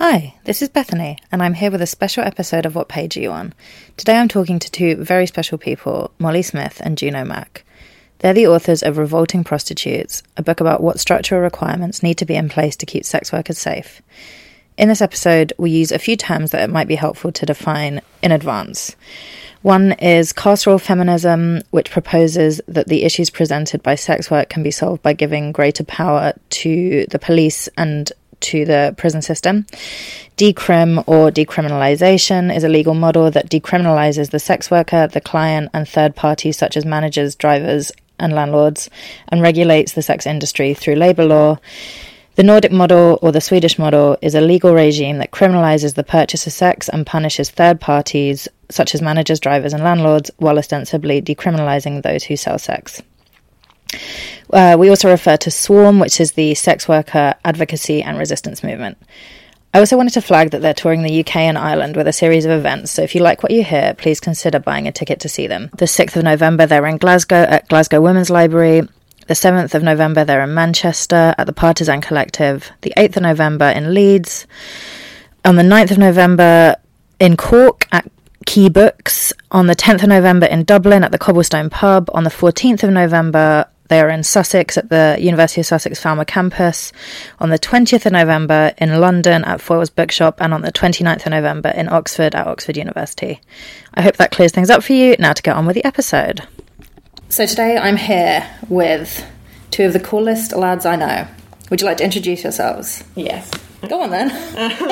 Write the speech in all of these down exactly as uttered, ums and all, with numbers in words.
Hi, this is Bethany, and I'm here with a special episode of What Page Are You On? Today I'm talking to two very special people, Molly Smith and Juno Mack. They're the authors of Revolting Prostitutes, a book about what structural requirements need to be in place to keep sex workers safe. In this episode, we use a few terms that it might be helpful to define in advance. One is carceral feminism, which proposes that the issues presented by sex work can be solved by giving greater power to the police and to the prison system. Decrim or decriminalisation is a legal model that decriminalises the sex worker, the client, and third parties such as managers, drivers, and landlords, and regulates the sex industry through labour law. The Nordic model, or the Swedish model, is a legal regime that criminalises the purchase of sex and punishes third parties, such as managers, drivers, and landlords, while ostensibly decriminalising those who sell sex. Uh, we also refer to SWARM, which is the sex worker advocacy and resistance movement. I also wanted to flag that they're touring the U K and Ireland with a series of events, so if you like what you hear, please consider buying a ticket to see them. The sixth of November, they're in Glasgow at Glasgow Women's Library. The seventh of November, they're in Manchester at the Partisan Collective. The eighth of November in Leeds. On the ninth of November in Cork at Key Books. On the tenth of November in Dublin at the Cobblestone Pub. On the fourteenth of November, they are in Sussex at the University of Sussex Falmer campus. On the twentieth of November in London at Foyles Bookshop. And on the twenty-ninth of November in Oxford at Oxford University. I hope that clears things up for you. Now to get on with the episode. So today I'm here with two of the coolest lads I know. Would you like to introduce yourselves? Yes. Go on then.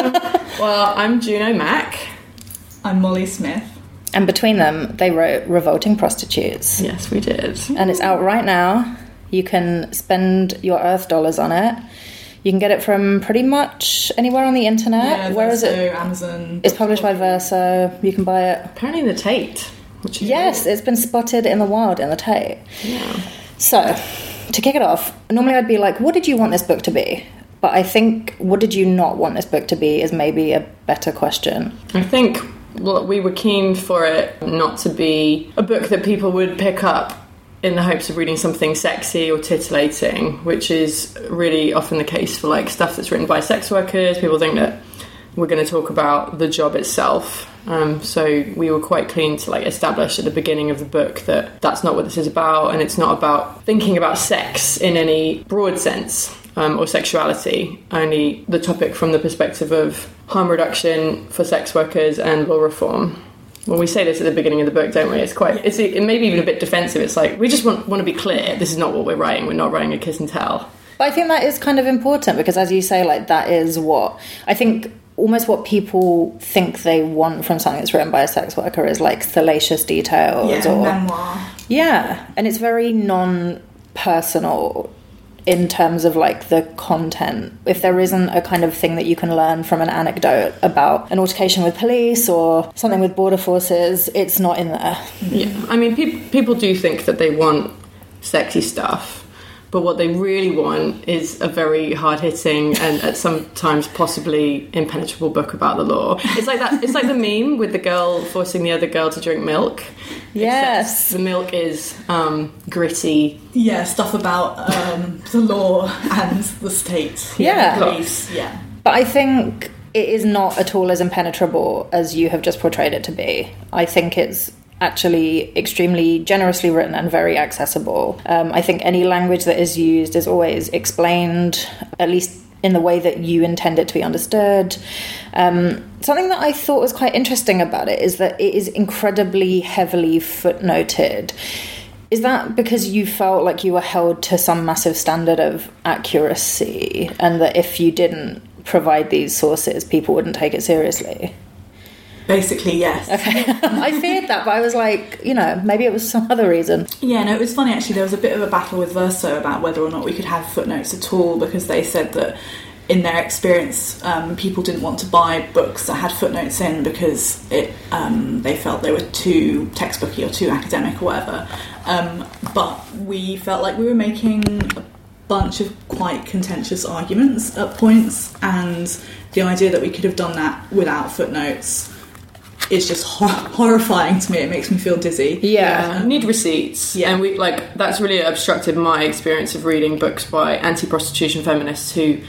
Well, I'm Juno Mack. I'm Molly Smith. And between them, they wrote Revolting Prostitutes. Yes, we did. And it's out right now. You can spend your Earth dollars on it. You can get it from pretty much anywhere on the internet. Yeah, Where Verso, is it? Amazon. It's published by Verso. You can buy it. Apparently the Tate. Which is Yes, cool. it's been spotted in the wild in the Tate. Yeah. So, to kick it off, normally I'd be like, what did you want this book to be? But I think, what did you not want this book to be is maybe a better question. I think well, we were keen for it not to be a book that people would pick up in the hopes of reading something sexy or titillating, which is really often the case for like stuff that's written by sex workers. People think that we're going to talk about the job itself. Um, so we were quite keen to like establish at the beginning of the book that that's not what this is about, and it's not about thinking about sex in any broad sense um, or sexuality, only the topic from the perspective of harm reduction for sex workers and law reform. When we say this at the beginning of the book, don't we? It's quite, it's it may be even a bit defensive. It's like, we just want, want to be clear, this is not what we're writing. We're not writing a kiss and tell. But I think that is kind of important because, as you say, like that is what I think almost what people think they want from something that's written by a sex worker is like salacious details yeah, or memoir. Yeah, and it's very non-personal in terms of like the content. If there isn't a kind of thing that you can learn from an anecdote about an altercation with police or something with border forces, it's not in there. Yeah, I mean, pe- people do think that they want sexy stuff. But what they really want is a very hard-hitting and at sometimes possibly impenetrable book about the law. It's like that. It's like the meme with the girl forcing the other girl to drink milk. Yes, the milk is um, gritty. Yeah, stuff about um, the law and the state. Yeah. The police. Yeah. But I think it is not at all as impenetrable as you have just portrayed it to be. I think it's actually extremely generously written and very accessible. Um, I think any language that is used is always explained, at least in the way that you intend it to be understood. Um, something that I thought was quite interesting about it is that it is incredibly heavily footnoted. Is that because you felt like you were held to some massive standard of accuracy and that if you didn't provide these sources, people wouldn't take it seriously? Basically, yes. Okay. I feared that, but I was like, you know, maybe it was some other reason. Yeah, no, it was funny actually. There was a bit of a battle with Verso about whether or not we could have footnotes at all because they said that in their experience, um, people didn't want to buy books that had footnotes in because it um, they felt they were too textbooky or too academic or whatever. Um, but we felt like we were making a bunch of quite contentious arguments at points, and the idea that we could have done that without footnotes is just hor- horrifying to me. It makes me feel dizzy. Yeah. yeah. Need receipts. Yeah. And we like that's really obstructed my experience of reading books by anti-prostitution feminists who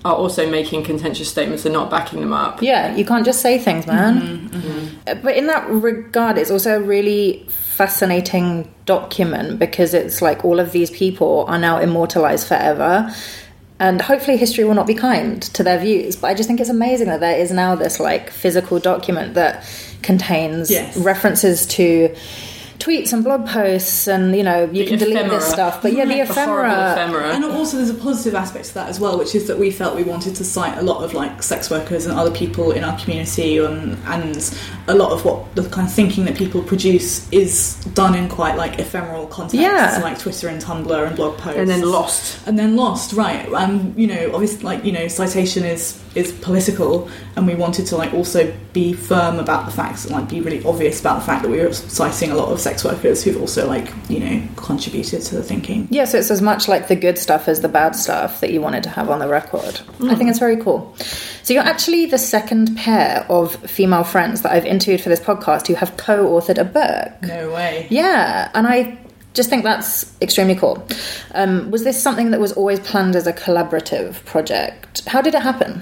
are also making contentious statements and not backing them up. Yeah, you can't just say things, man. Mm-hmm, mm-hmm. But in that regard, it's also a really fascinating document because it's like all of these people are now immortalized forever. And hopefully history will not be kind to their views. But I just think it's amazing that there is now this like physical document that contains yes. references to tweets and blog posts, and you know you the can delete ephemera. this stuff, but yeah, the ephemera. The ephemera. And also there's a positive aspect to that as well, which is that we felt we wanted to cite a lot of like sex workers and other people in our community, and, and a lot of what the kind of thinking that people produce is done in quite like ephemeral contexts, yeah. like Twitter and Tumblr and blog posts, and then lost, and then lost, right? And you know, obviously, like you know, citation is is political, and we wanted to like also be firm about the facts and like be really obvious about the fact that we were citing a lot of sex workers who've also like you know contributed to the thinking. Yeah, so it's as much like the good stuff as the bad stuff that you wanted to have on the record. Mm. I think it's very cool. So you're actually the second pair of female friends that I've interviewed for this podcast who have co-authored a book. No way. Yeah, and I just think that's extremely cool. Um, was this something that was always planned as a collaborative project? How did it happen?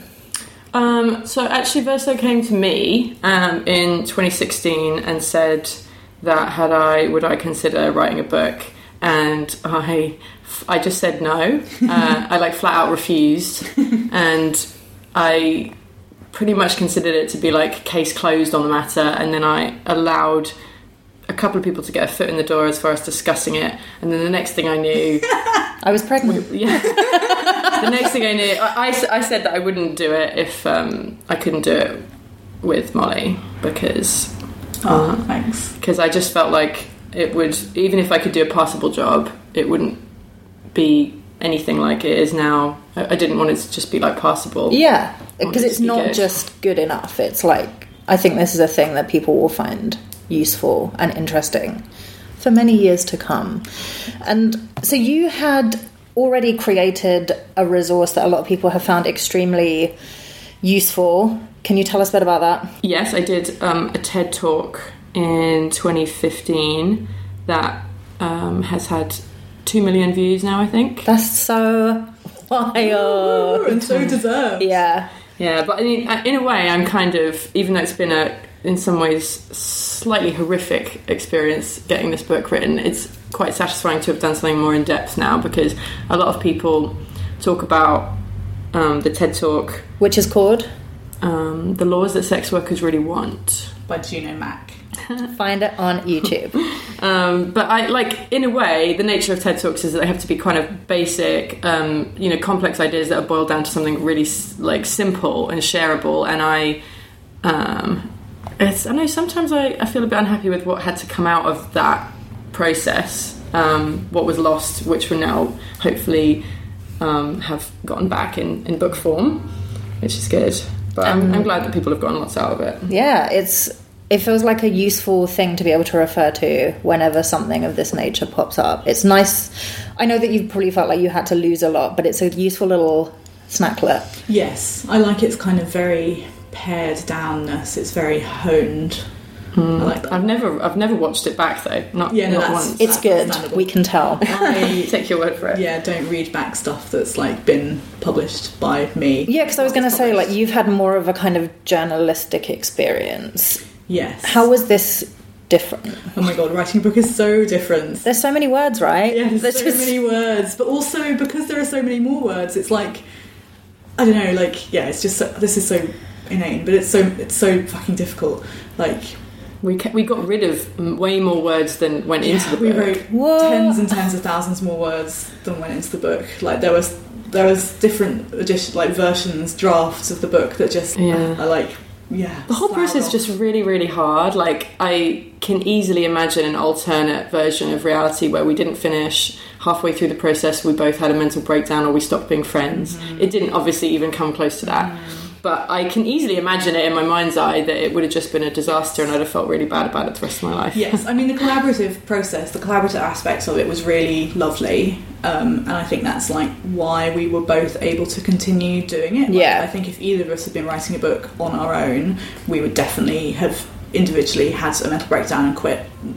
Um, so actually Verso came to me um, in twenty sixteen and said that had I would I consider writing a book, and I I just said no. uh, I like flat out refused, and I pretty much considered it to be like case closed on the matter, and then I allowed a couple of people to get a foot in the door as far as discussing it, and then the next thing I knew I was pregnant. Yeah. The next thing I knew, I, I, I said that I wouldn't do it if um, I couldn't do it with Molly, because oh, uh, thanks. Because I just felt like it would, even if I could do a passable job, it wouldn't be anything like it is now. I, I didn't want it to just be like passable. Yeah, because it's be not good. just good enough. It's like, I think this is a thing that people will find useful and interesting for many years to come. And so you had already created a resource that a lot of people have found extremely useful. Can you tell us a bit about that? Yes, I did um, a TED Talk in twenty fifteen that um, has had two million views now, I think. That's so wild. And so deserved. Yeah. Yeah, but in, in a way, I'm kind of, even though it's been a, in some ways, slightly horrific experience getting this book written, it's quite satisfying to have done something more in depth now, because a lot of people talk about um, the TED Talk, which is called um, The Laws That Sex Workers Really Want, by Juno Mack. Find it on YouTube. um, but I like, in a way, the nature of TED Talks is that they have to be kind of basic, um, you know, complex ideas that are boiled down to something really like simple and shareable. And I, um, it's, I know sometimes I, I feel a bit unhappy with what had to come out of that process, um, what was lost, which we now hopefully um, have gotten back in, in book form, which is good. But I'm, um, I'm glad that people have gotten lots out of it. Yeah, it's it feels like a useful thing to be able to refer to whenever something of this nature pops up. It's nice. I know that you've probably felt like you had to lose a lot, but it's a useful little snacklet. Yes, I like its kind of very pared downness. It's very honed. Mm. I like that. I've never, I've never watched it back though. Not, yeah, no, not that's, once. It's good. We can tell. I take your word for it. Yeah, don't read back stuff that's like been published by me. Yeah, because I was going to say, like, you've had more of a kind of journalistic experience. Yes. How was this different? Oh my god, writing a book is so different. There's so many words, right? Yeah, there's, there's so just... many words, but also because there are so many more words, it's like, I don't know, like, yeah, it's just so, this is so inane, but it's so it's so fucking difficult. Like, we ca- we got rid of way more words than went into the book. We wrote what? tens and tens of thousands more words than went into the book. Like, there was there was different edition, like versions, drafts of the book that just yeah. are like. Yeah, the whole process is just really, really hard. Like, I can easily imagine an alternate version of reality where we didn't finish halfway through the process, we both had a mental breakdown, or we stopped being friends. Mm-hmm. It didn't obviously even come close to that. Mm. But I can easily imagine it in my mind's eye that it would have just been a disaster, and I'd have felt really bad about it the rest of my life. Yes, I mean, the collaborative process, the collaborative aspects of it was really lovely. Um, and I think that's like why we were both able to continue doing it. Like, yeah. I think if either of us had been writing a book on our own, we would definitely have individually had a mental breakdown and quit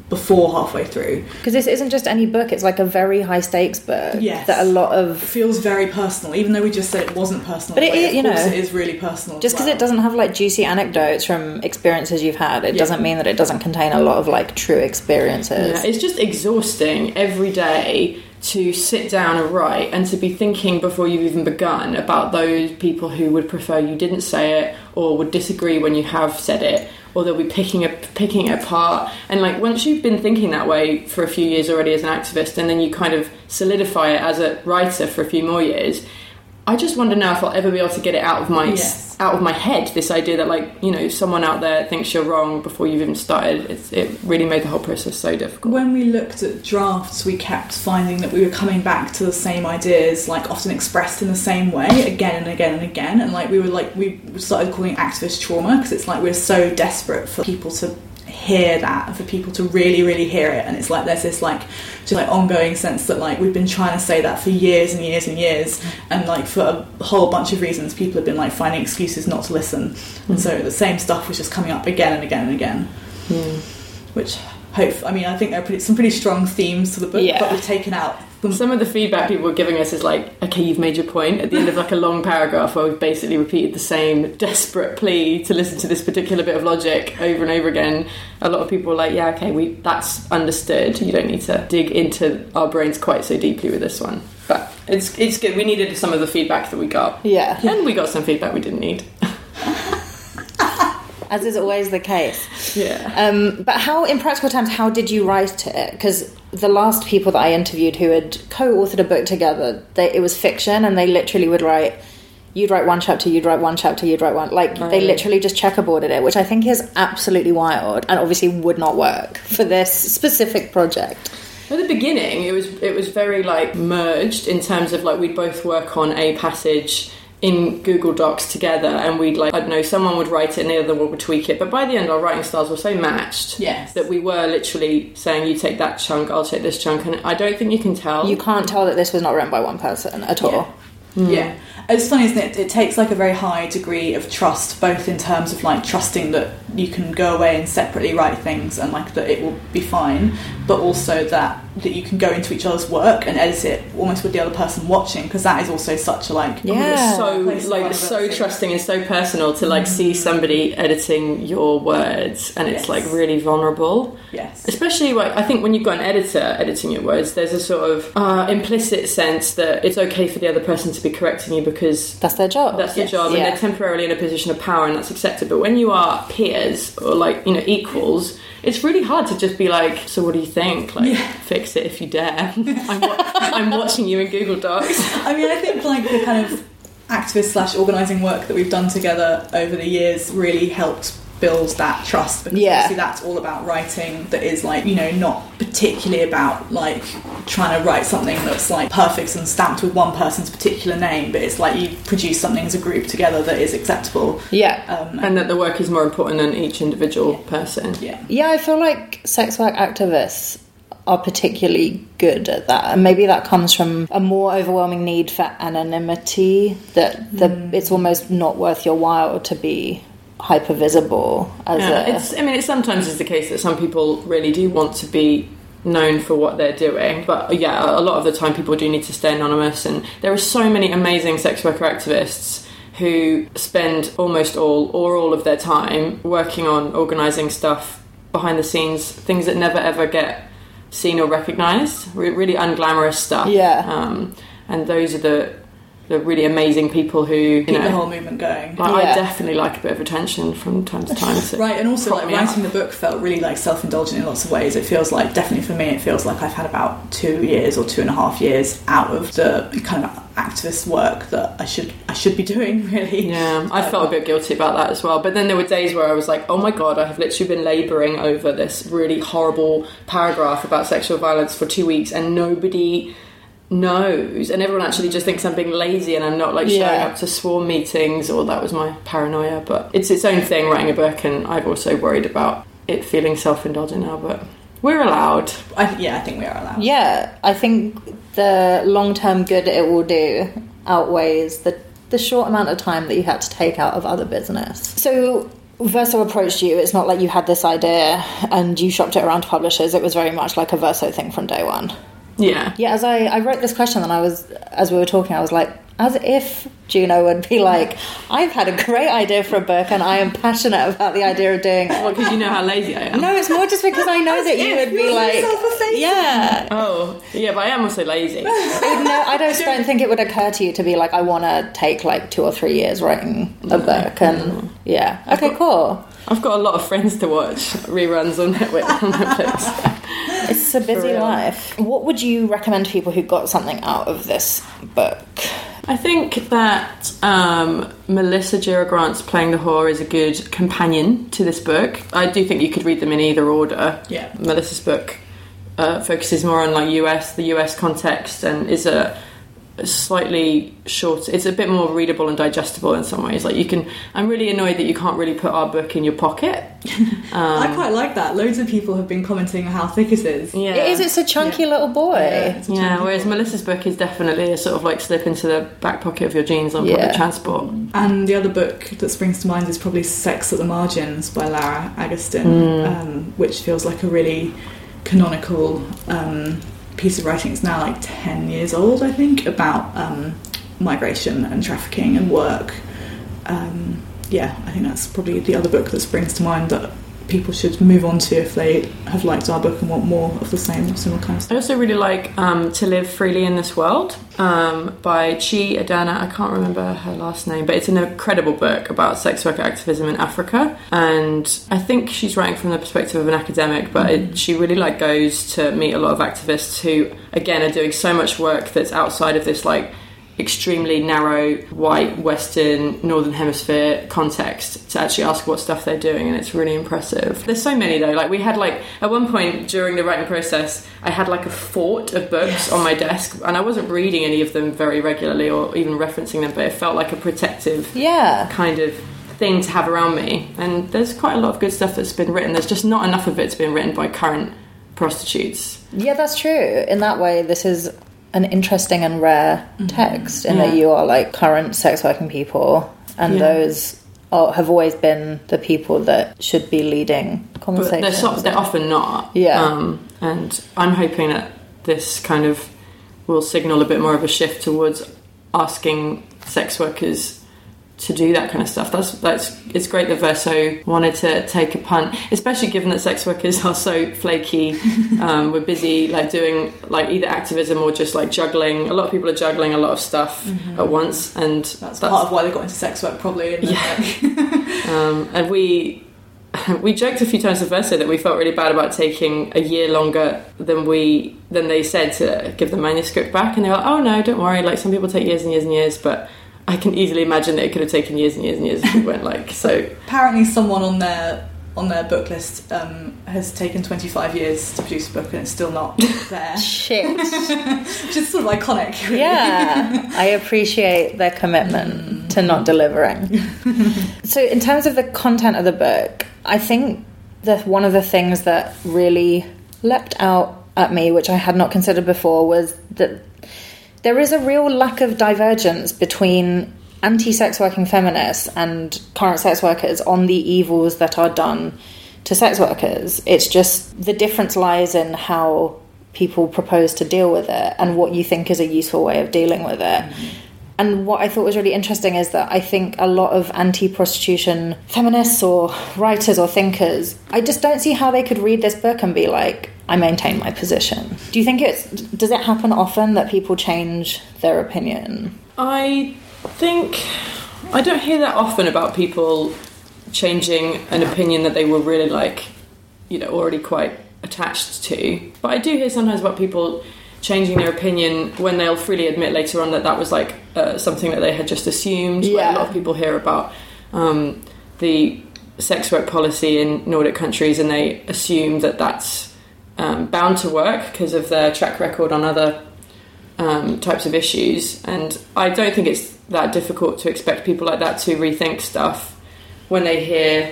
before halfway through. Because this isn't just any book, it's like a very high stakes book. Yes. That a lot of... It feels very personal, even though we just said it wasn't personal. But it way, is, you of course know, it is really personal. Just because well. it doesn't have like juicy anecdotes from experiences you've had, it yeah. doesn't mean that it doesn't contain a lot of like true experiences. Yeah, it's just exhausting every day to sit down and write and to be thinking before you've even begun about those people who would prefer you didn't say it or would disagree when you have said it, or they'll be picking a, picking it apart. And like once you've been thinking that way for a few years already as an activist, and then you kind of solidify it as a writer for a few more years, I just wonder now if I'll ever be able to get it out of my yes. out of my head, this idea that like, you know, someone out there thinks you're wrong before you've even started. It's, it really made the whole process so difficult. When we looked at drafts, we kept finding that we were coming back to the same ideas, like often expressed in the same way again and again and again, and like we were like we started calling it activist trauma, because it's like we're so desperate for people to hear that and for people to really really hear it, and it's like there's this like just like ongoing sense that like we've been trying to say that for years and years and years, and like for a whole bunch of reasons people have been like finding excuses not to listen, mm. and so the same stuff was just coming up again and again and again, mm. which hope I mean I think there are pretty, some pretty strong themes to the book, yeah. but we've taken out some of the feedback people were giving us is like, okay, you've made your point, at the end of like a long paragraph where we've basically repeated the same desperate plea to listen to this particular bit of logic over and over again. A lot of people were like, yeah, okay, we that's understood, you don't need to dig into our brains quite so deeply with this one. But it's it's good. We needed some of the feedback that we got, yeah, and we got some feedback we didn't need. As is always the case. Yeah. Um, but how, in practical terms, how did you write it? Because the last people that I interviewed who had co-authored a book together, they, it was fiction, and they literally would write, you'd write one chapter, you'd write one chapter, you'd write one... Like, oh. They literally just checkerboarded it, which I think is absolutely wild, and obviously would not work for this specific project. At the beginning, it was it was very, like, merged in terms of, like, we'd both work on a passage in Google Docs together, and we'd like, I don't know, someone would write it and the other one would tweak it, but by the end our writing styles were so matched yes. that we were literally saying, you take that chunk, I'll take this chunk, and I don't think you can tell. You can't tell that this was not written by one person at all. Yeah. Mm. Yeah. It's funny, isn't it? It takes like a very high degree of trust, both in terms of like trusting that you can go away and separately write things and like that it will be fine, but also that that you can go into each other's work and edit it almost with the other person watching, because that is also such a like yeah. so like so trusting and so personal to like mm. see somebody editing your words, and it's yes. like really vulnerable. Yes. Especially like I think when you've got an editor editing your words, there's a sort of uh, implicit sense that it's okay for the other person to be correcting you because that's their job. That's their yes. job, yeah. and they're temporarily in a position of power, and that's accepted. But when you are peers or like, you know, equals, it's really hard to just be like, so what do you think? Like, yeah. fix it if you dare. I'm, wa- I'm watching you in Google Docs. I mean, I think like the kind of activist slash organising work that we've done together over the years really helped build that trust, because yeah. obviously that's all about writing that is like, you know, not particularly about like trying to write something that's like perfect and stamped with one person's particular name, but it's like you produce something as a group together that is acceptable. Yeah. Um, and that the work is more important than each individual yeah. person. Yeah. Yeah, I feel like sex work activists are particularly good at that, and maybe that comes from a more overwhelming need for anonymity, that the mm. it's almost not worth your while to be hyper visible as yeah, a it's I mean it sometimes is the case that some people really do want to be known for what they're doing, but yeah, a lot of the time people do need to stay anonymous, and there are so many amazing sex worker activists who spend almost all or all of their time working on organising stuff behind the scenes, things that never ever get seen or recognised, really unglamorous stuff. Yeah. Um, and those are the the really amazing people who, you keep know, the whole movement going. Like, yeah. I definitely like a bit of attention from time to time. To right, and also like writing up. the book felt really like self-indulgent in lots of ways. It feels like, definitely for me, it feels like I've had about two years or two and a half years out of the kind of activist work that I should I should be doing, really. Yeah, I felt a bit guilty about that as well. But then there were days where I was like, oh my god, I have literally been labouring over this really horrible paragraph about sexual violence for two weeks and nobody knows, and everyone actually just thinks I'm being lazy and I'm not like showing yeah. up to swarm meetings, or that was my paranoia. But it's its own thing, writing a book, and I've also worried about it feeling self-indulgent now, but we're allowed. I th- yeah, I think we are allowed. Yeah, I think the long-term good it will do outweighs the the short amount of time that you had to take out of other business. So Verso approached you, it's not like you had this idea and you shopped it around to publishers. It was very much like a Verso thing from day one. Yeah. Yeah, as I, I wrote this question and I was, as we were talking, I was like, as if Juno would be like, I've had a great idea for a book and I am passionate about the idea of doing it. Well, because you know how lazy I am. No, it's more just because I know that you would be like, yeah. Oh, yeah, but I am also lazy. No, I just don't think it would occur to you to be like, I want to take like two or three years writing a book. And yeah. Okay, cool. I've got a lot of friends to watch reruns on Netflix. On Netflix. It's a busy life. What would you recommend to people who got something out of this book? I think that um, Melissa Gira Grant's Playing the Whore is a good companion to this book. I do think you could read them in either order. Yeah. Melissa's book uh, focuses more on like U S, the U S context, and is a slightly short. It's a bit more readable and digestible in some ways. Like you can. I'm really annoyed that you can't really put our book in your pocket. Um, I quite like that. Loads of people have been commenting on how thick it is. Yeah, it is. It's a chunky Yeah. little boy. Yeah, it's a Yeah, chunky whereas book. Melissa's book is definitely a sort of like slip into the back pocket of your jeans on Yeah. public transport. And the other book that springs to mind is probably Sex at the Margins by Lara Agustin, Mm. um, which feels like a really canonical um, piece of writing. It's now like ten years old, I think, about um, migration and trafficking and work. Um, yeah, I think that's probably the other book that springs to mind that people should move on to if they have liked our book and want more of the same similar kind of I stuff. also really like um, To Live Freely in This World um, by Chi Adana. I can't remember her last name, but it's an incredible book about sex worker activism in Africa. And I think she's writing from the perspective of an academic, but it, she really like goes to meet a lot of activists who, again, are doing so much work that's outside of this like extremely narrow white Western Northern Hemisphere context to actually ask what stuff they're doing, and it's really impressive. There's so many though. Like we had like at one point during the writing process I had like a fort of books yes. on my desk, and I wasn't reading any of them very regularly or even referencing them, but it felt like a protective yeah. kind of thing to have around me. And there's quite a lot of good stuff that's been written. There's just not enough of it's been written by current prostitutes. Yeah, that's true. In that way, this is an interesting and rare text in Yeah. that you are like current sex working people, and Yeah. those are, have always been the people that should be leading But conversations. they're, so, they're often not. Yeah. Um, and I'm hoping that this kind of will signal a bit more of a shift towards asking sex workers to do that kind of stuff. That's that's it's great that Verso wanted to take a punt, especially given that sex workers are so flaky. Um, we're busy like doing like either activism or just like juggling. A lot of people are juggling a lot of stuff mm-hmm. at once, and that's, that's part of why they got into sex work, probably. Isn't yeah. it? um, and we we joked a few times with Verso that we felt really bad about taking a year longer than we than they said to give the manuscript back, and they were like, "Oh no, don't worry. Like some people take years and years and years, but." I can easily imagine that it could have taken years and years and years if we went like so. Apparently, someone on their on their book list um, has taken twenty-five years to produce a book, and it's still not there. Shit, which is sort of iconic. Really. Yeah, I appreciate their commitment mm. to not delivering. So, in terms of the content of the book, I think that one of the things that really leapt out at me, which I had not considered before, was that there is a real lack of divergence between anti-sex working feminists and current sex workers on the evils that are done to sex workers. It's just the difference lies in how people propose to deal with it and what you think is a useful way of dealing with it. Mm-hmm. And what I thought was really interesting is that I think a lot of anti-prostitution feminists or writers or thinkers, I just don't see how they could read this book and be like, I maintain my position. Do you think it's... Does it happen often that people change their opinion? I think... I don't hear that often about people changing an opinion that they were really, like, you know, already quite attached to. But I do hear sometimes about people changing their opinion when they'll freely admit later on that that was, like, uh, something that they had just assumed. Yeah. Like, a lot of people hear about um, the sex work policy in Nordic countries, and they assume that that's Um, bound to work because of their track record on other um, types of issues. And I don't think it's that difficult to expect people like that to rethink stuff when they hear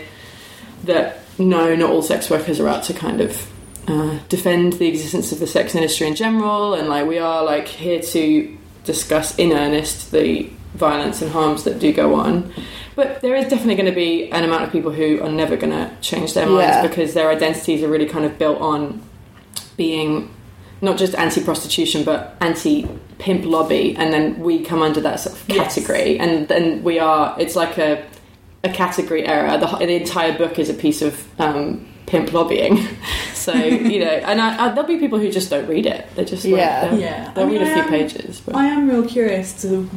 that no, not all sex workers are out to kind of uh, defend the existence of the sex industry in general, and like we are like here to discuss in earnest the violence and harms that do go on. But there is definitely going to be an amount of people who are never going to change their minds Yeah. because their identities are really kind of built on being not just anti-prostitution but anti-pimp lobby, and then we come under that sort of category, yes. and then we are. It's like a a category error. The, the entire book is a piece of um, pimp lobbying. So you know, and I, I, there'll be people who just don't read it. They just yeah, they'll, yeah. They'll I mean, read a I few am, pages. But. I am real curious to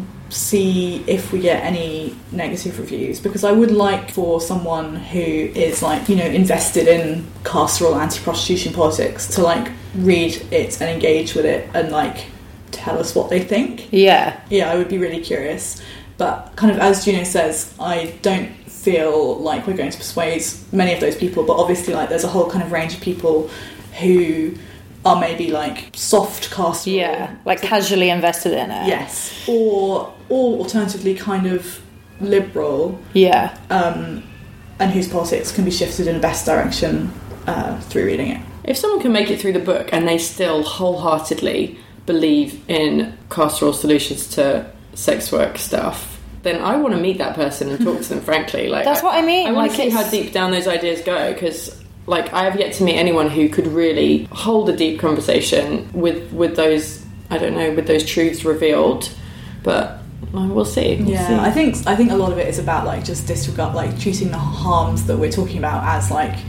see if we get any negative reviews, because I would like for someone who is like, you know, invested in carceral anti-prostitution politics to like read it and engage with it and like tell us what they think. Yeah. Yeah, I would be really curious. But kind of as Juno says, I don't feel like we're going to persuade many of those people, but obviously like there's a whole kind of range of people who are maybe like soft carceral. Yeah, like casually invested in it. Yes. Or or alternatively kind of liberal. Yeah. Um, and whose politics can be shifted in a best direction uh, through reading it. If someone can make it through the book and they still wholeheartedly believe in carceral solutions to sex work stuff, then I want to meet that person and talk to them frankly. Like That's what I mean. I want like to see it's... how deep down those ideas go, because like I have yet to meet anyone who could really hold a deep conversation with with those, I don't know, with those truths revealed. But well, we'll see. We'll yeah, see. I think I think a lot of it is about like just disregard, like treating the harms that we're talking about as like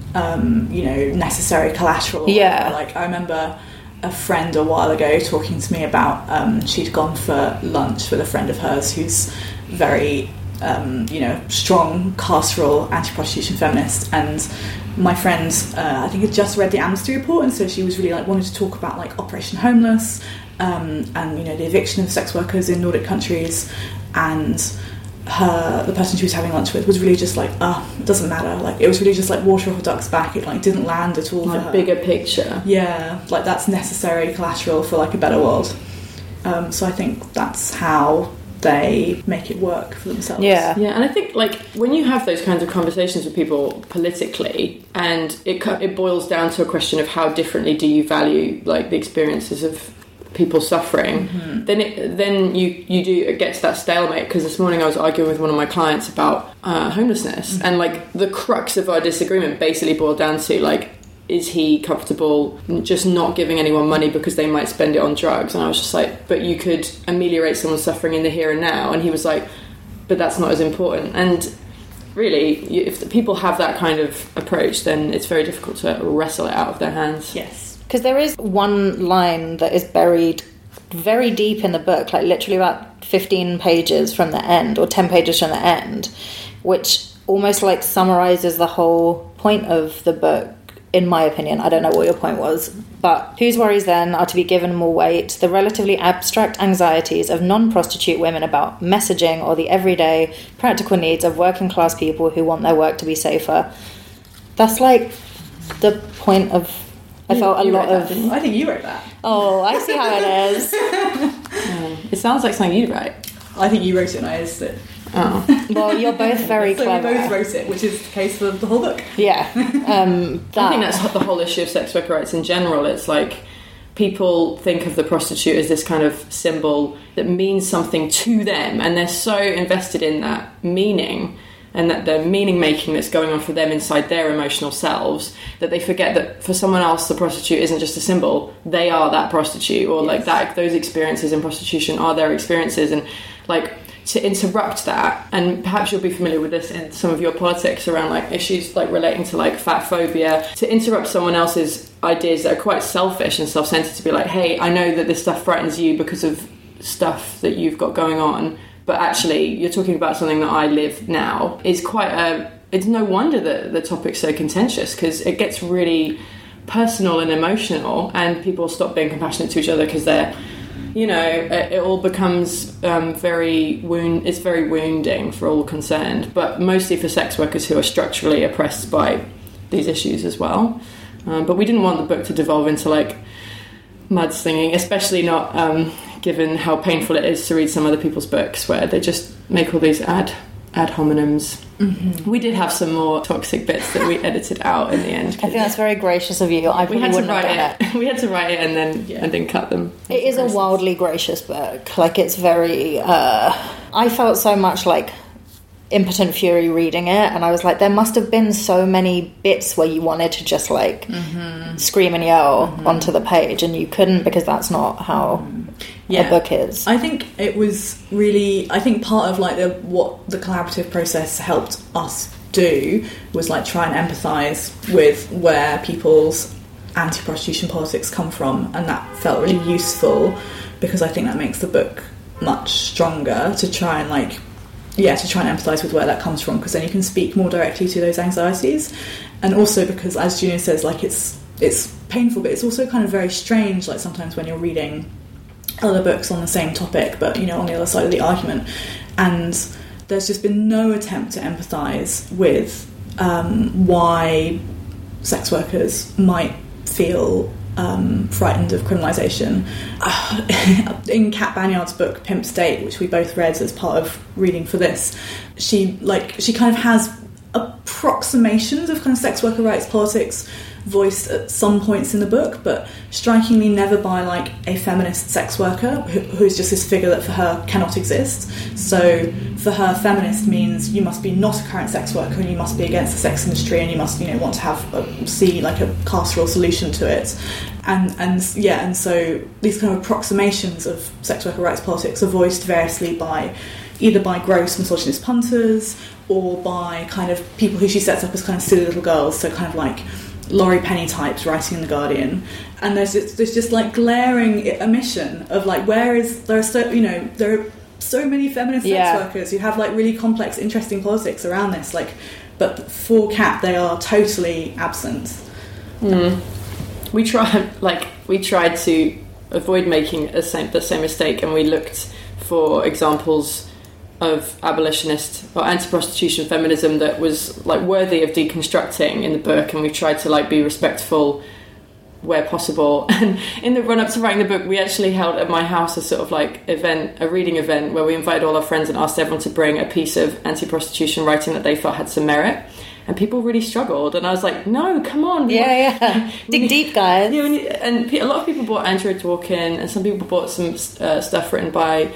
um, you know, necessary collateral. Yeah. Like I remember a friend a while ago talking to me about um, she'd gone for lunch with a friend of hers who's very um, you know, strong carceral anti-prostitution feminist, and my friend uh, I think had just read the Amnesty report, and so she was really like wanted to talk about like Operation Homeless um, and you know the eviction of sex workers in Nordic countries, and her the person she was having lunch with was really just like, oh, it doesn't matter, like it was really just like water off a duck's back. It like didn't land at all. Like for her. bigger picture. Yeah, like that's necessary collateral for like a better world. Um, so I think that's how they make it work for themselves. Yeah. Yeah, and I think like when you have those kinds of conversations with people politically, and it it boils down to a question of how differently do you value like the experiences of people suffering, mm-hmm. then it, then you you do get to that stalemate. Because this morning I was arguing with one of my clients about uh, homelessness, mm-hmm. and like the crux of our disagreement basically boiled down to like, is he comfortable just not giving anyone money because they might spend it on drugs? And I was just like, but you could ameliorate someone's suffering in the here and now. And he was like, but that's not as important. And really, if the people have that kind of approach, then it's very difficult to wrestle it out of their hands. Yes. Because there is one line that is buried very deep in the book, like literally about fifteen pages from the end, or ten pages from the end, which almost like summarises the whole point of the book, in my opinion. I don't know what your point was, but whose worries then are to be given more weight, the relatively abstract anxieties of non-prostitute women about messaging, or the everyday practical needs of working class people who want their work to be safer. That's like the point of... I you, felt a lot that, of... I think you wrote that. Oh, I see how it is. Yeah. It sounds like something you'd write. I think you wrote it and I edited it. Oh. Well, you're both very so clever. we both wrote it, which is the case for the whole book. Yeah. Um, that. I think that's the whole issue of sex worker rights in general. It's like people think of the prostitute as this kind of symbol that means something to them, and they're so invested in that meaning and that the meaning making that's going on for them inside their emotional selves, that they forget that for someone else the prostitute isn't just a symbol, they are that prostitute, or yes. like that those experiences in prostitution are their experiences. And like to interrupt that, and perhaps you'll be familiar with this in some of your politics around like issues like relating to like fat phobia, to interrupt someone else's ideas that are quite selfish and self-centered, to be like, hey, I know that this stuff frightens you because of stuff that you've got going on, but actually you're talking about something that I live now, is quite a... It's no wonder that the topic's so contentious, because it gets really personal and emotional, and people stop being compassionate to each other because they're, you know, it, it all becomes um, very wound. It's very wounding for all concerned, but mostly for sex workers who are structurally oppressed by these issues as well. Um, but we didn't want the book to devolve into like mudslinging, especially not um, given how painful it is to read some other people's books where they just make all these ad ad hominems. Mm-hmm. We did have some more toxic bits that we edited out in the end. I think that's very gracious of you. I we probably had to wouldn't write have done it. it. We had to write it and then yeah. and then cut them. It is a wildly gracious book. Like, it's very... Uh, I felt so much like impotent fury reading it, and I was like, there must have been so many bits where you wanted to just like mm-hmm. scream and yell mm-hmm. onto the page, and you couldn't because that's not how yeah. a book is. I think it was really, I think part of like the what the collaborative process helped us do was like try and empathise with where people's anti-prostitution politics come from, and that felt really useful because I think that makes the book much stronger to try and like yeah to try and empathise with where that comes from, because then you can speak more directly to those anxieties. And also because, as Juno says, like it's it's painful, but it's also kind of very strange, like sometimes when you're reading other books on the same topic but you know on the other side of the argument, and there's just been no attempt to empathise with um, why sex workers might feel um, frightened of criminalisation. Uh, in Kat Banyard's book Pimp State, which we both read as part of reading for this, she like she kind of has approximations of kind of sex worker rights politics voiced at some points in the book, but strikingly never by like a feminist sex worker who, who's just this figure that for her cannot exist. So for her, feminist means you must be not a current sex worker and you must be against the sex industry and you must, you know, want to have a, see like a carceral solution to it. And and yeah, and so these kind of approximations of sex worker rights politics are voiced variously by either by gross misogynist punters or by kind of people who she sets up as kind of silly little girls, so kind of like Laurie Penny types writing in The Guardian. And there's just, there's just like glaring omission of like, where is there are so you know there are so many feminist sex yeah. workers who have like really complex, interesting politics around this, like, but for Kat they are totally absent. Mm. We tried like we tried to avoid making a same, the same mistake, and we looked for examples of abolitionist or anti-prostitution feminism that was like worthy of deconstructing in the book, and we tried to like be respectful where possible. And in the run-up to writing the book, we actually held at my house a sort of like event, a reading event, where we invited all our friends and asked everyone to bring a piece of anti-prostitution writing that they felt had some merit. And people really struggled, and I was like, no, come on. Yeah, yeah. Dig deep, guys. Yeah, and a lot of people bought Andrea Dworkin, and some people bought some uh, stuff written by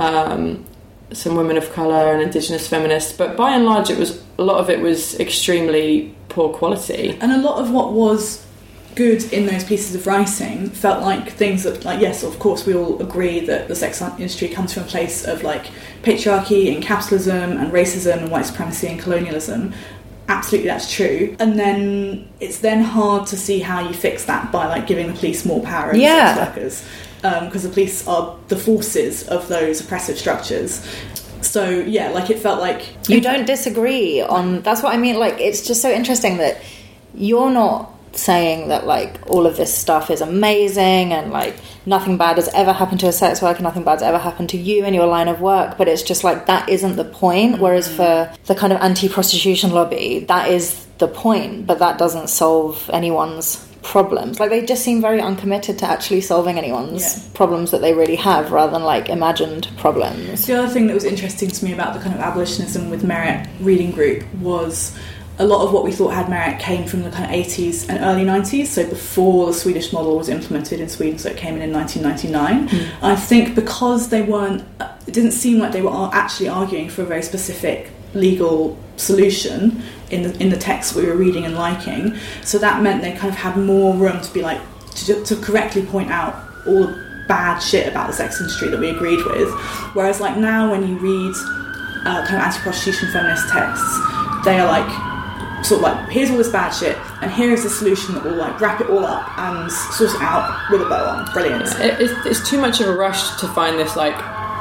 um, some women of colour and Indigenous feminists, but by and large it was a lot of it was extremely poor quality. And a lot of what was good in those pieces of writing felt like things that, like, yes, of course we all agree that the sex industry comes from a place of like patriarchy and capitalism and racism and white supremacy and colonialism. Absolutely, that's true. And then it's then hard to see how you fix that by like giving the police more power over yeah. sex workers, because um, the police are the forces of those oppressive structures. So yeah, like it felt like you don't disagree on. That's what I mean. Like, it's just so interesting that you're not saying that like all of this stuff is amazing and like nothing bad has ever happened to a sex worker, nothing bad's ever happened to you in your line of work, but it's just like that isn't the point. Mm-hmm. Whereas for the kind of anti-prostitution lobby, that is the point, but that doesn't solve anyone's problems. Like, they just seem very uncommitted to actually solving anyone's yeah. problems that they really have, rather than like imagined problems. The other thing that was interesting to me about the kind of abolitionism with merit reading group was a lot of what we thought had merit came from the kind of eighties and early nineties, so before the Swedish model was implemented in Sweden, so it came in in nineteen ninety-nine. Mm. I think because they weren't, it didn't seem like they were actually arguing for a very specific legal solution in the in the text we were reading and liking, so that meant they kind of had more room to be like, to, to correctly point out all the bad shit about the sex industry that we agreed with. Whereas like now when you read uh, kind of anti-prostitution feminist texts, they are like, sort of like, here's all this bad shit, and here is the solution that will like wrap it all up and sort it out with a bow on. Brilliant. It, it's, it's too much of a rush to find this like.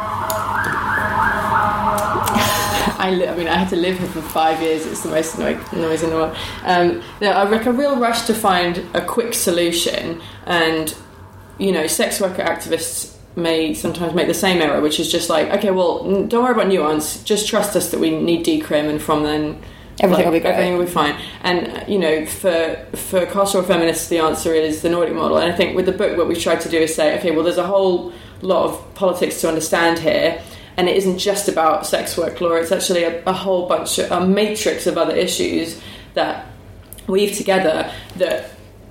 I, li- I mean, I had to live here for five years. It's the most annoying noise in the world. Um, no, I like a real rush to find a quick solution, and you know, sex worker activists may sometimes make the same error, which is just like, okay, well, don't worry about nuance. Just trust us that we need decrim, and from then. Everything like, will be great. Everything will be fine. And, you know, for for carceral feminists, the answer is the Nordic model. And I think with the book, what we've tried to do is say, okay, well, there's a whole lot of politics to understand here, and it isn't just about sex work law. It's actually a, a whole bunch, of, a matrix of other issues that weave together that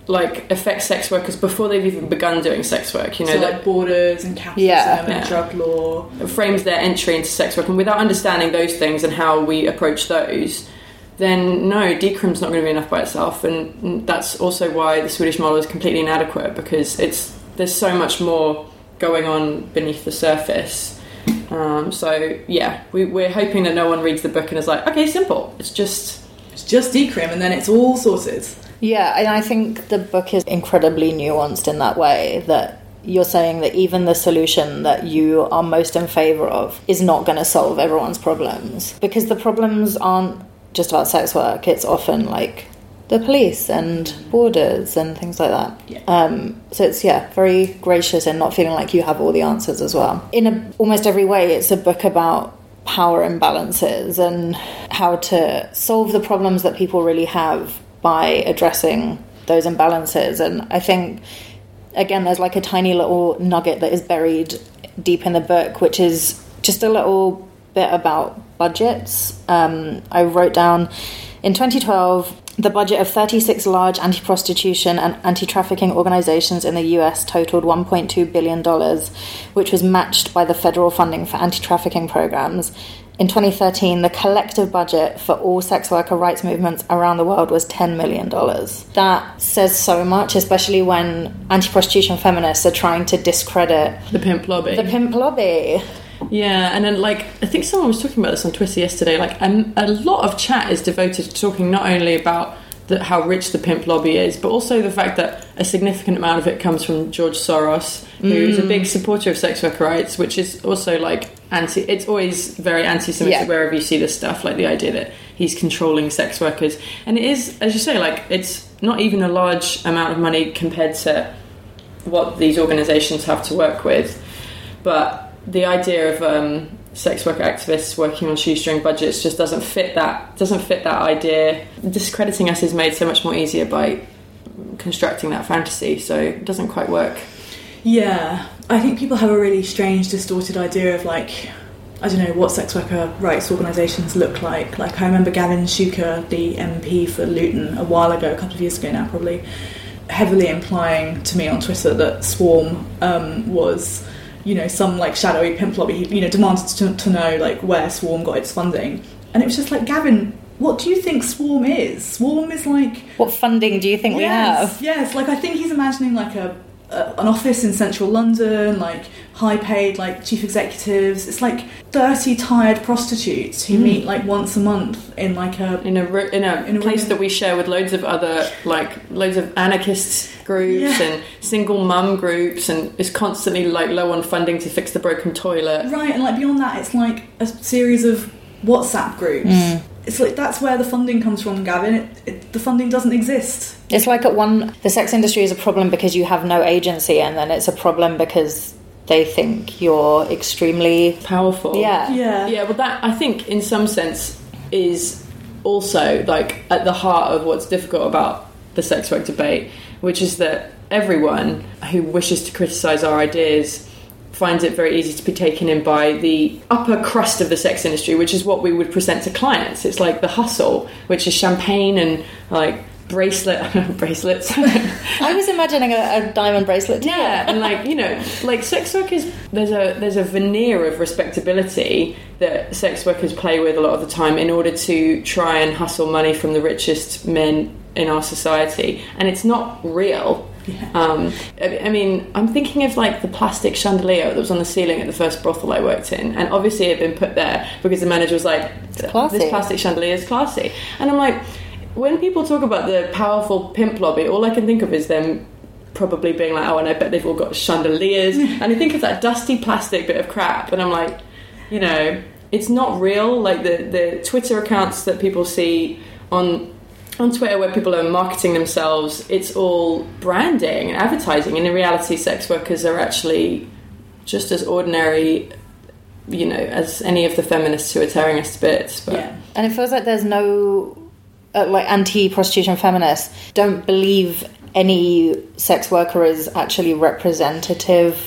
like affects sex workers before they've even begun doing sex work. You know, so that like borders and capitalism Yeah. and Yeah. drug law. frames their entry into sex work, and without understanding those things and how we approach those, then no, decrim's not going to be enough by itself. And that's also why the Swedish model is completely inadequate, because it's there's so much more going on beneath the surface. Um, so yeah, we, we're hoping that no one reads the book and is like, okay, simple, it's just It's just decrim and then it's all sorted. Yeah, and I think the book is incredibly nuanced in that way, that you're saying that even the solution that you are most in favour of is not going to solve everyone's problems. Because the problems aren't just about sex work, it's often like the police and borders and things like that. Yeah. Um, so it's, yeah, very gracious in not feeling like you have all the answers as well. In a, almost every way, it's a book about power imbalances and how to solve the problems that people really have by addressing those imbalances. And I think, again, there's like a tiny little nugget that is buried deep in the book, which is just a little bit about budgets. Um, I wrote down, in twenty twelve, the budget of thirty-six large anti-prostitution and anti-trafficking organizations in the U S totaled one point two billion dollars, which was matched by the federal funding for anti-trafficking programs. In twenty thirteen, the collective budget for all sex worker rights movements around the world was ten million dollars. That says so much, especially when anti-prostitution feminists are trying to discredit the pimp lobby. the pimp lobby. Yeah, and then, like, I think someone was talking about this on Twitter yesterday. Like, um, a lot of chat is devoted to talking not only about the, how rich the pimp lobby is, but also the fact that a significant amount of it comes from George Soros, who Mm. is a big supporter of sex worker rights, which is also, like, anti... It's always very anti-Semitic Yeah. wherever you see this stuff, like the idea that he's controlling sex workers. And it is, as you say, like, it's not even a large amount of money compared to what these organisations have to work with. But the idea of um, sex worker activists working on shoestring budgets just doesn't fit that doesn't fit that idea. Discrediting us is made so much more easier by constructing that fantasy, so it doesn't quite work. Yeah, I think people have a really strange, distorted idea of, like, I don't know, what sex worker rights organisations look like. Like, I remember Gavin Shuker, the M P for Luton, a while ago, a couple of years ago now probably, heavily implying to me on Twitter that Swarm um, was, you know, some, like, shadowy pimp lobby. He, you know, demanded to, to know, like, where Swarm got its funding. And it was just like, Gavin, what do you think Swarm is? Swarm is like... What funding do you think yes, we have? Yes, like, I think he's imagining, like, a, a an office in central London, like, high-paid, like, chief executives. It's like dirty, tired prostitutes who Mm. meet, like, once a month in, like, a... In a ru- in a In a place room. that we share with loads of other, like, loads of anarchist groups Yeah. and single mum groups, and is constantly, like, low on funding to fix the broken toilet. Right, and, like, beyond that, it's, like, a series of WhatsApp groups. Mm. It's like, that's where the funding comes from, Gavin. It, it, the funding doesn't exist. It's like at one, the sex industry is a problem because you have no agency, and then it's a problem because they think you're extremely Powerful. Yeah. Yeah. Yeah, well, that, I think, in some sense, is also, like, at the heart of what's difficult about the sex work debate, which is that everyone who wishes to criticise our ideas finds it very easy to be taken in by the upper crust of the sex industry, which is what we would present to clients. It's like the hustle, which is champagne and, like, bracelet bracelets. I was imagining a, a diamond bracelet too. Yeah, and, like, you know, like, sex workers, there's a there's a veneer of respectability that sex workers play with a lot of the time in order to try and hustle money from the richest men in our society, and it's not real. Yeah. Um, I, I mean, I'm thinking of, like, the plastic chandelier that was on the ceiling at the first brothel I worked in, and obviously it had been put there because the manager was like, classy. "This plastic chandelier is classy," and I'm like, when people talk about the powerful pimp lobby, all I can think of is them probably being like, oh, and I bet they've all got chandeliers. And I think of that dusty plastic bit of crap, and I'm like, you know, it's not real. Like, the, the Twitter accounts that people see on on Twitter where people are marketing themselves, it's all branding and advertising. And in reality, sex workers are actually just as ordinary, you know, as any of the feminists who are tearing us to bits. But Yeah. And it feels like there's no, uh, like, anti-prostitution feminists don't believe any sex worker is actually representative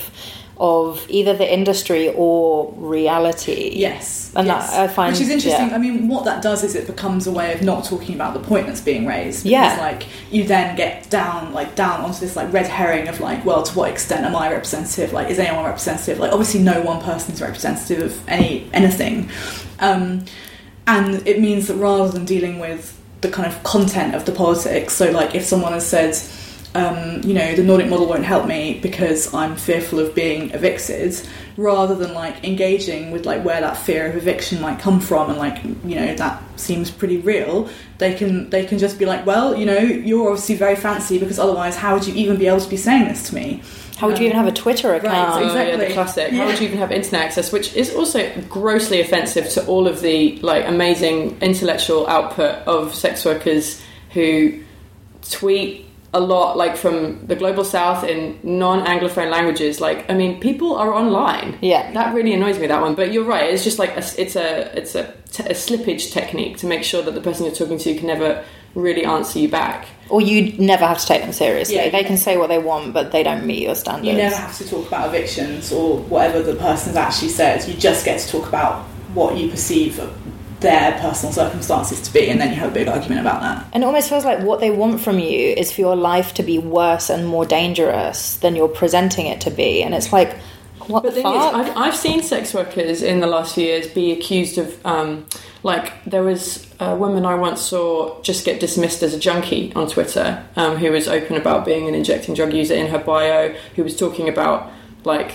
of either the industry or reality. Yes, and yes. That I find, which is interesting. Yeah. I mean, what that does is it becomes a way of not talking about the point that's being raised. Because, yeah, like you then get down, like down onto this like red herring of like, well, to what extent am I representative? Like, is anyone representative? Like, obviously, no one person is representative of any anything, um, and it means that rather than dealing with the kind of content of the politics, so like if someone has said, um, you know, the Nordic model won't help me because I'm fearful of being evicted, rather than like engaging with like where that fear of eviction might come from, and like, you know, that seems pretty real, they can they can just be like, well, you know, you're obviously very fancy, because otherwise how would you even be able to be saying this to me? How would you even have a Twitter account? Right, exactly. Oh, yeah, the classic. Yeah. How would you even have internet access? Which is also grossly offensive to all of the like amazing intellectual output of sex workers who tweet a lot, like from the global south in non-anglophone languages. Like, I mean, people are online. Yeah, that really annoys me, that one. But you're right. It's just like a, it's a it's a, t- a slippage technique to make sure that the person you're talking to can never really answer you back. Or you never have to take them seriously. Yeah, they yeah. can say what they want, but they don't meet your standards. You never have to talk about evictions or whatever the person's actually said. You just get to talk about what you perceive their personal circumstances to be, and then you have a big argument about that. And it almost feels like what they want from you is for your life to be worse and more dangerous than you're presenting it to be. And it's like, what But the the thing is, fuck? I've, I've seen sex workers in the last few years be accused of, um, like, there was a woman I once saw just get dismissed as a junkie on Twitter, um, who was open about being an injecting drug user in her bio, who was talking about, like,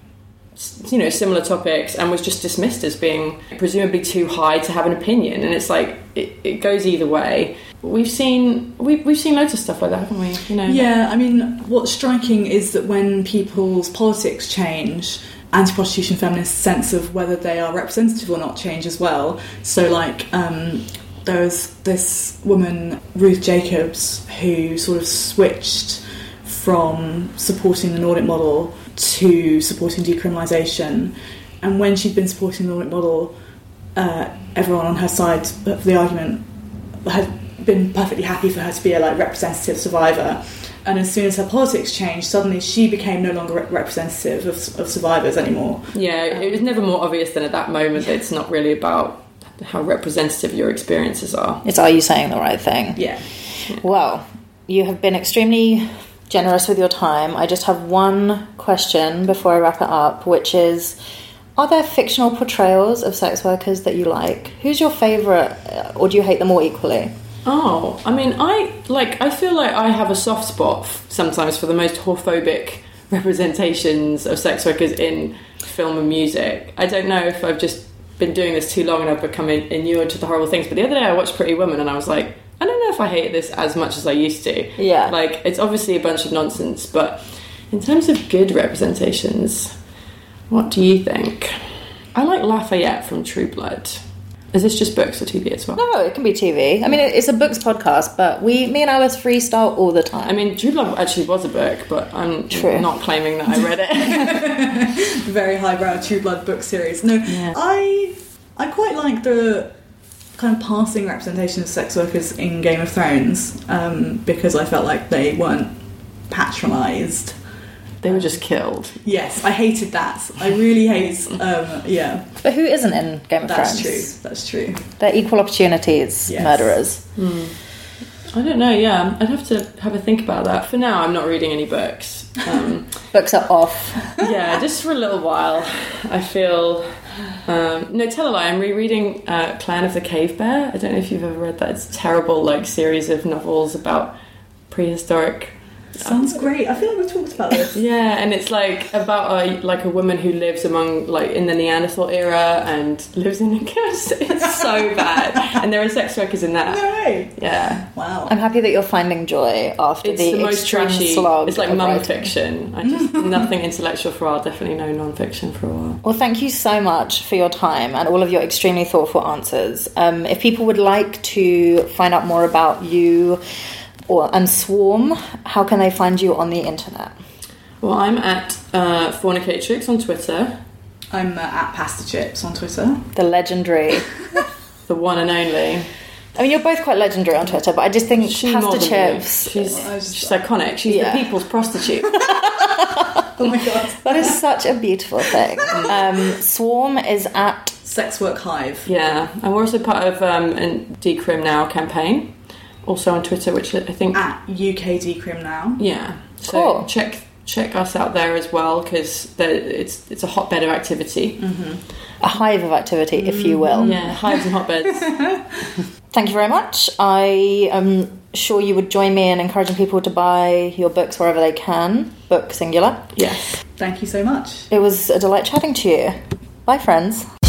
you know, similar topics, and was just dismissed as being presumably too high to have an opinion. And it's like, it, it goes either way. We've seen we, we've seen loads of stuff like that, haven't we? You know. Yeah, I mean, what's striking is that when people's politics change, anti-prostitution feminists' sense of whether they are representative or not change as well. So, like, um, there was this woman, Ruth Jacobs, who sort of switched from supporting the Nordic model to supporting decriminalisation, and when she'd been supporting the Nordic model, uh, everyone on her side of the argument had been perfectly happy for her to be a like representative survivor, and as soon as her politics changed, suddenly she became no longer re- representative of, of survivors anymore. Yeah, it was never more obvious than at that moment that it's not really about how representative your experiences are. It's, are you saying the right thing? Yeah. Well, you have been extremely generous with your time. I just have one question before I wrap it up, which is, are there fictional portrayals of sex workers that you like? Who's your favourite, or do you hate them all equally? Oh, I mean, I like. I feel like I have a soft spot f- sometimes for the most whorephobic representations of sex workers in film and music. I don't know if I've just been doing this too long and I've become in- inured to the horrible things. But the other day I watched Pretty Woman and I was like, I don't know if I hate this as much as I used to. Yeah. Like, it's obviously a bunch of nonsense, but in terms of good representations, what do you think? I like Lafayette from True Blood. Is this just books or T V as well? No, it can be T V. I mean, it's a books podcast, but we, me and Alice freestyle all the time. I mean, True Blood actually was a book, but I'm True. not claiming that I read it. Very highbrow True Blood book series. No, Yeah. I I quite like the kind of passing representation of sex workers in Game of Thrones, um, because I felt like they weren't patronised. They were just killed. Yes, I hated that. I really hate, um, yeah. But who isn't in Game of That's Thrones? true, that's true. They're equal opportunities Yes. murderers. I don't know, yeah. I'd have to have a think about that. For now, I'm not reading any books. Um, Books are off. yeah, just for a little while. I feel... Um, no, tell a lie. I'm rereading uh, Clan of the Cave Bear. I don't know if you've ever read that. It's a terrible, like, series of novels about prehistoric... Sounds great. I feel like we've talked about this. Yeah, and it's like about a like a woman who lives among like in the Neanderthal era and lives in a it's, it's so bad, and there are sex workers in that. No way. Yeah, Wow. I'm happy that you're finding joy after it's the, the, most extreme trashy. slog. It's like of mum writing. fiction. I just nothing intellectual for a while. Definitely no non-fiction for a while. Well, thank you so much for your time and all of your extremely thoughtful answers. Um, if people would like to find out more about you or and Swarm, how can they find you on the internet? Well, I'm at uh, Fornicatrix on Twitter, I'm uh, at Pasta Chips on Twitter. The legendary. the one and only. I mean, you're both quite legendary on Twitter, but I just think She more Pasta than me. Chips. She's Well, I just- she's iconic. She's Yeah. the people's prostitute. Oh my god. That is such a beautiful thing. Um, Swarm is at Sex Work Hive. Yeah, and we're also part of um, a Decrim Now campaign, also on Twitter, which I think At U K Decrim Now. Yeah, so Cool. check check us out there as well, because it's it's a hotbed of activity. Mm-hmm. a hive of activity, if you will. Yeah, hives and hotbeds. Thank you very much. I am sure you would join me in encouraging people to buy your books wherever they can. Book singular. Yes. Thank you so much. It was a delight chatting to you. Bye, friends.